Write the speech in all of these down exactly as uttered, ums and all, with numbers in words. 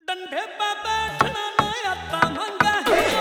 डंडे पे बैठना ना आता मंगा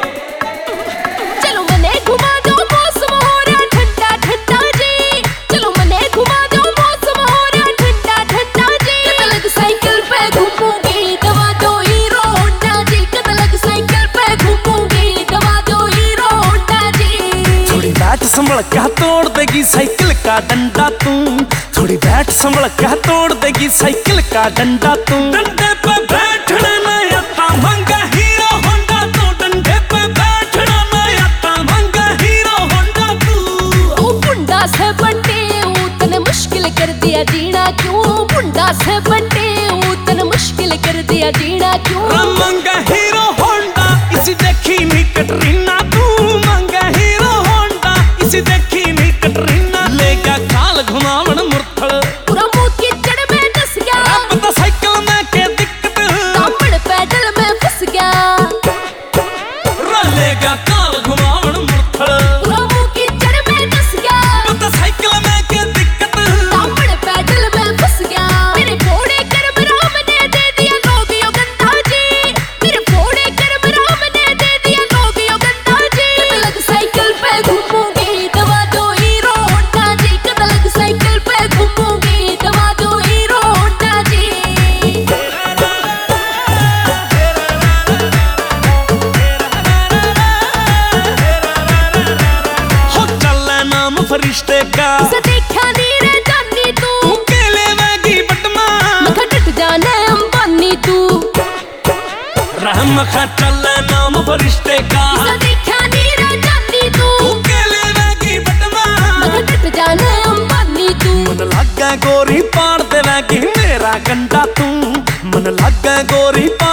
चलो मने घुमा दो मौसम हो रहा ठंडा ठंडा जी। चलो मने घुमा दो मौसम हो रहा ठंडा ठंडा जी। कदलग साइकिल पे घूमूंगी दवा दो हीरो होंडा जी। कदलग साइकिल पे घूमूंगी दवा दो हीरो होंडा जी। थोड़ी बैठ संभल क्या तोड़ देगी साइकिल का डंडा तू। थोड़ी बैठ संभल क्या तोड़ देगी साइकिल का डंडा तू। डंडे पे बैठना ना आता मंगा हीरो होंडा तू। डंडे पे बैठना ना आता मंगा हीरो होंडा तू। ओ बुंडा से बंटे तने मुश्किल कर दिया जीना क्यों। बुंडा से बंटे तने मुश्किल कर दिया जीना क्यों। मंगा हीरो होंडा इसी देखी नी कटरीना तू। मंगा हीरो होंडा इसी देखी नी कटरीना। लेगा काल घुमावन मुरथल पूरा मुंह कीचड़ में डस गया। अब तो साइकिल में के दिक्कत दामड़ पैडल में फंस गया। लेगा काल घुमावन मुरथल पूरा मुंह कीचड़ में डस गया। अब तो साइकिल में के दिक्कत दामड़ पैडल में फंस गया। मेरे फोड़े कर्म राम ने दे दिया लोग यो गंधा जी। मेरे फोड़े कर्म राम ने दे दिया लोग यो गंधा जी। कदलग साइकिल पे घूमूंगी दवा दो हीरो होंडा जी। कदलग साइकिल पे घूमूंगी दवा दो हीरो होंडा जी। हो चल नाम फरिश्ते का इसे देखा नी रे जानी तू। तू के लेवेगी बटमा मखा टट जाने अंबानी तू। रहम खा चल नाम फरिश्ते का इसे देखा नी रे जानी तू। तू के लेवेगी बटमा मखा टट जाने अंबानी तू। मन लगा गोरी पाड़ देवेगी मेरा गंडा तू। मन लगा गोरी पाड़